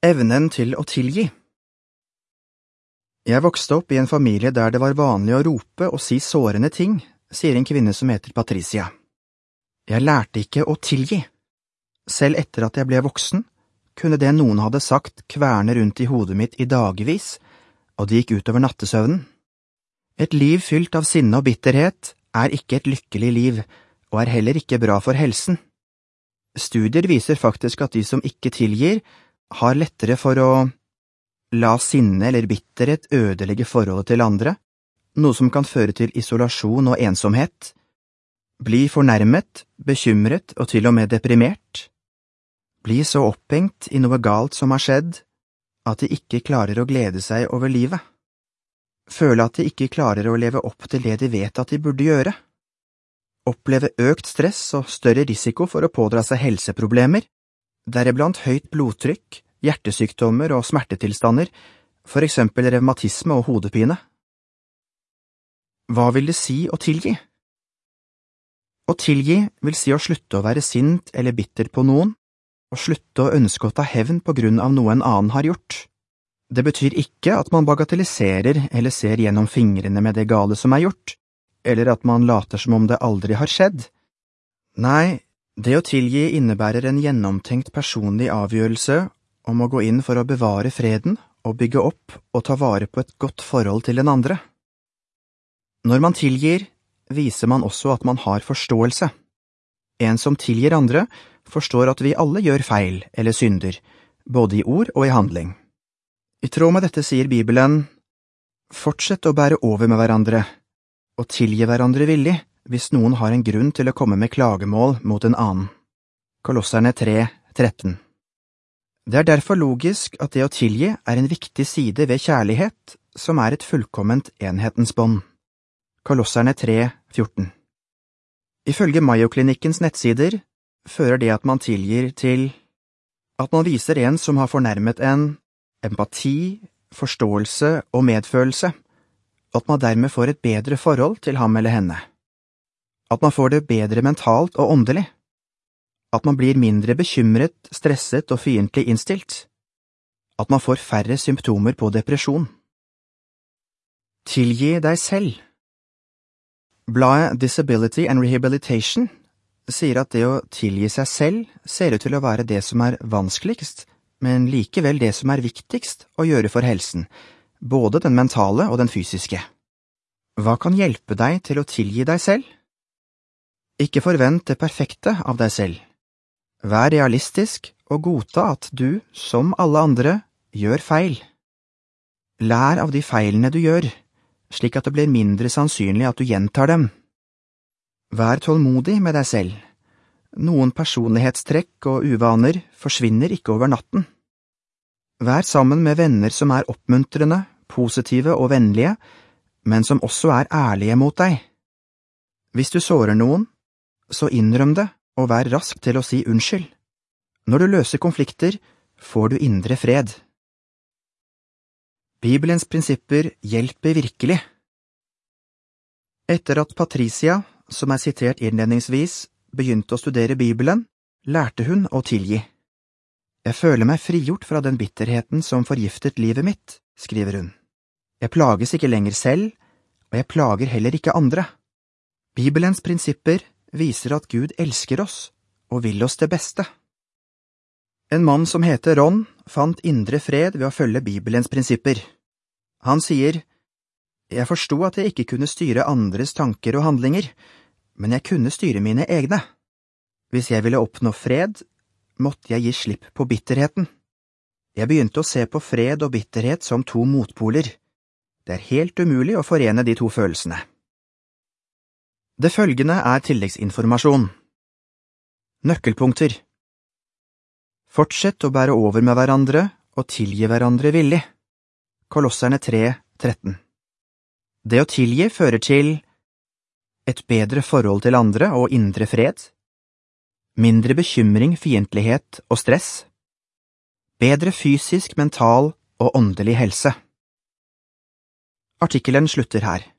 Evnen til å tilgi. Jeg vokste opp i en familie der det var vanlig å rope og si sårende ting, sier en kvinne som heter Patricia. Jeg lærte ikke å tilgi. Selv etter at jeg ble voksen, kunne det noen hadde sagt kverne rundt i hodet mitt i dagevis, og det gikk utover nattesøvnen. Et liv fylt av sinne og bitterhet er ikke et lykkelig liv, og er heller ikke bra for helsen. Studier viser faktisk at de som ikke tilgir, har lettere for å la sinne eller bitterhet ødelegge forholdet til andre, noe som kan føre til isolasjon og ensomhet, bli fornærmet, bekymret og til og med deprimert, bli så opphengt i noe galt som har skjedd, at de ikke klarer å glede seg over livet, føle at de ikke klarer å leve opp til det de vet at de burde gjøre, oppleve økt stress og større risiko for å pådra seg helseproblemer, deriblant høyt blodtrykk, hjertesykdommer og smertetilstander, for eksempel revmatisme og hodepine. Hva vil det si å tilgi? Å tilgi vil si å slutte å være sint eller bitter på noen, og slutte å ønske å ta hevn på grunn av noe en annen har gjort. Det betyr ikke at man bagatelliserer eller ser gjennom fingrene med det gale som er gjort, eller at man later som om det aldri har skjedd. Nei, det å tilgi innebærer en gjennomtenkt personlig avgjørelse om å gå inn for å bevare freden og bygge opp og ta vare på et godt forhold til den andre. Når man tilgir, viser man også at man har forståelse. En som tilgir andre, forstår at vi alle gjør feil eller synder, både i ord og i handling. I tråd med dette sier Bibelen, «Fortsett å bære over med hverandre, og tilgi hverandre villig, hvis noen har en grunn til å komme med klagemål mot en annen.» Kolosserne 3:13. Det er derfor logisk at det å tilgi er en viktig side ved kjærlighet, som er et fullkomment enhetens bånd. Kolosserne 3:14. Ifølge Mayo-klinikkens nettsider fører det at man tilgir til at man viser en som har fornærmet en, empati, forståelse og medfølelse, og at man dermed får et bedre forhold til ham eller henne. At man får det bedre mentalt og åndelig. At man blir mindre bekymret, stresset og fiendtlig innstilt. At man får færre symptomer på depresjon. Tilgi deg selv. Bladet Disability and Rehabilitation sier at det å tilgi seg selv ser ut til å være det som er vanskeligst, men likevel det som er viktigst å gjøre for helsen, både den mentale og den fysiske. Hva kan hjelpe deg til å tilgi deg selv? Ikke forvent det perfekte av deg selv. Vær realistisk og godta at du, som alle andre, gjør feil. Lær av de feilene du gjør, slik at det blir mindre sannsynlig at du gjentar dem. Vær tålmodig med deg selv. Noen personlighetstrekk og uvaner forsvinner ikke over natten. Vær sammen med venner som er oppmuntrende, positive og vennlige, men som også er ærlige mot deg. Hvis du sårer noen, så innrøm det og vær rask til å si unnskyld. Når du løser konflikter, får du indre fred. Bibelens prinsipper hjelper virkelig. Etter at Patricia, som er sitert innledningsvis, begynte å studere Bibelen, lærte hun å tilgi. Jeg føler meg frigjort fra den bitterheten som forgiftet livet mitt, skriver hun. Jeg plages ikke lenger selv, og jeg plager heller ikke andre. Bibelens prinsipper viser at Gud elsker oss og vil oss det beste. En mann som heter Ron fant indre fred ved å følge Bibelens prinsipper. Han sier, «Jeg forstod at jeg ikke kunne styre andres tanker og handlinger, men jeg kunne styre mine egne. Hvis jeg ville oppnå fred, måtte jeg gi slipp på bitterheten. Jeg begynte å se på fred og bitterhet som to motpoler. Det er helt umulig å forene de to følelsene.» Det følgende er tilleggsinformasjon. Nøkkelpunkter. Fortsett å bære over med hverandre og tilgi hverandre villig. Kolosserne 3:13. Det å tilgi fører til et bedre forhold til andre og indre fred, mindre bekymring, fiendtlighet og stress, bedre fysisk, mental og åndelig helse. Artikkelen slutter her.